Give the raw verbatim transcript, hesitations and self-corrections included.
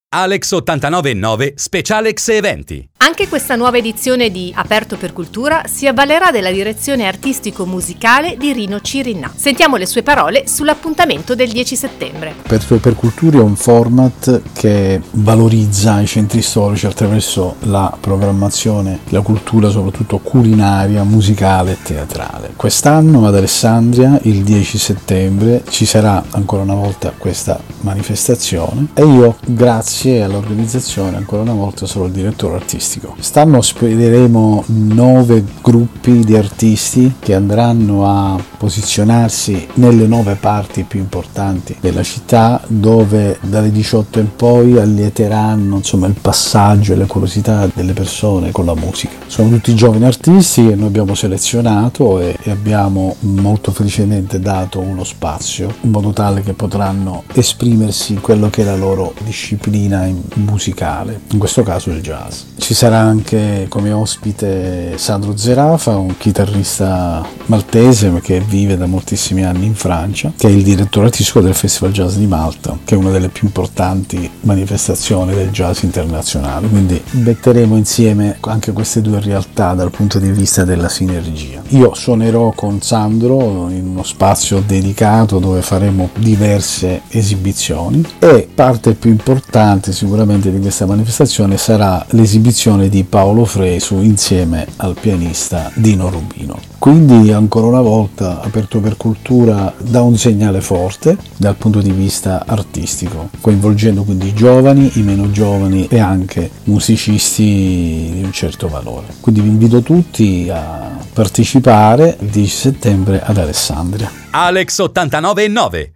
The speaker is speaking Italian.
Alex ottantanove e nove Specialex Eventi. Anche questa nuova edizione di Aperto per Cultura si avvalerà della direzione artistico-musicale di Rino Cirinà. Sentiamo le sue parole sull'appuntamento del dieci settembre. Aperto per Cultura è un format che valorizza i centri storici attraverso la programmazione, la cultura soprattutto culinaria, musicale e teatrale. Quest'anno ad Alessandria, il dieci settembre, ci sarà ancora una volta questa manifestazione e io, grazie all'organizzazione, ancora una volta sono il direttore artistico. Quest'anno ospiteremo nove gruppi di artisti che andranno a posizionarsi nelle nove parti più importanti della città, dove dalle diciotto in poi allieteranno insomma il passaggio e la curiosità delle persone con la musica. Sono tutti giovani artisti che noi abbiamo selezionato e, e abbiamo molto felicemente dato uno spazio in modo tale che potranno esprimersi in quello che è la loro disciplina musicale, in questo caso il jazz. Ci sarà anche come ospite Sandro Zerafa, un chitarrista maltese che vive da moltissimi anni in Francia, che è il direttore artistico del Festival Jazz di Malta, che è una delle più importanti manifestazioni del jazz internazionale. Quindi metteremo insieme anche queste due realtà dal punto di vista della sinergia. Io suonerò con Sandro in uno spazio dedicato dove faremo diverse esibizioni e parte più importante sicuramente di questa manifestazione sarà l'esibizione di Paolo Fresu insieme al pianista Dino Rubino. Quindi ancora una volta Aperto per Cultura dà un segnale forte dal punto di vista artistico, coinvolgendo quindi i giovani, i meno giovani e anche musicisti di un certo valore. Quindi vi invito tutti a partecipare il dieci settembre ad Alessandria. Alex ottantanove e nove